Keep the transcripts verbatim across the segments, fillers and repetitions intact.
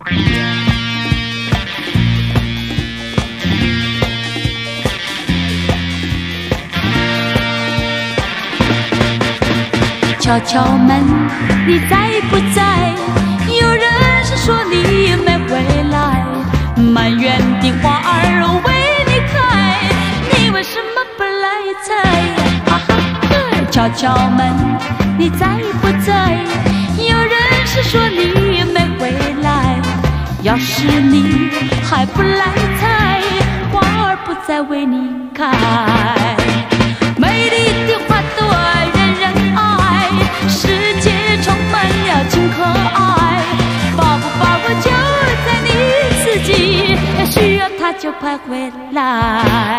敲敲门，你在不在？有人是说你没回来，满园的花儿为你开，你为什么不来采？哈哈，敲敲门，你在不在？有人是说你没回来，要是你还不来采，花儿不再为你开。美丽的花朵人人爱，世界充满了情和爱，抱不抱我就在你自己，需要它就快回来。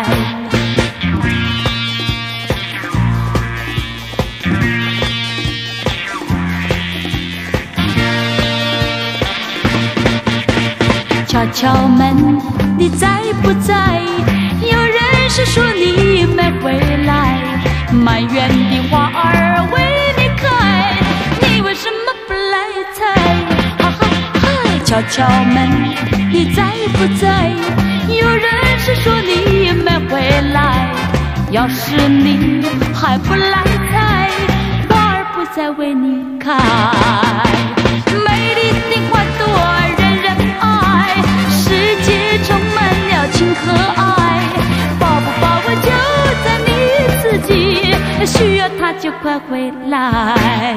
敲敲门，你在不在？有人是说你没回来，满园的花儿为你开，你为什么不来采？哈哈哈！敲敲门，你在不在？有人是说你没回来，要是你还不来采，花儿不再为你开。美丽的花朵人人爱，世界充满了情和爱，抱不抱我就在你自己，需要它就快回来。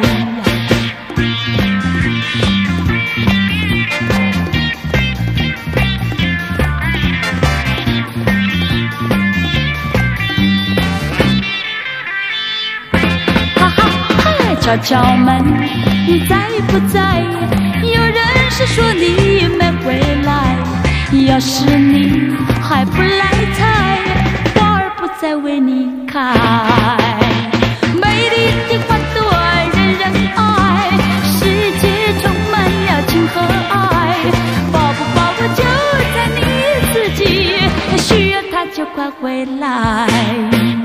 哈哈哈！敲敲门，你在不在？有人是说你没回来，要是你还不来采，花儿不再为你开。美丽的花朵人人爱，世界充满了情和爱，抱不抱我就在你自己，需要它就快回来。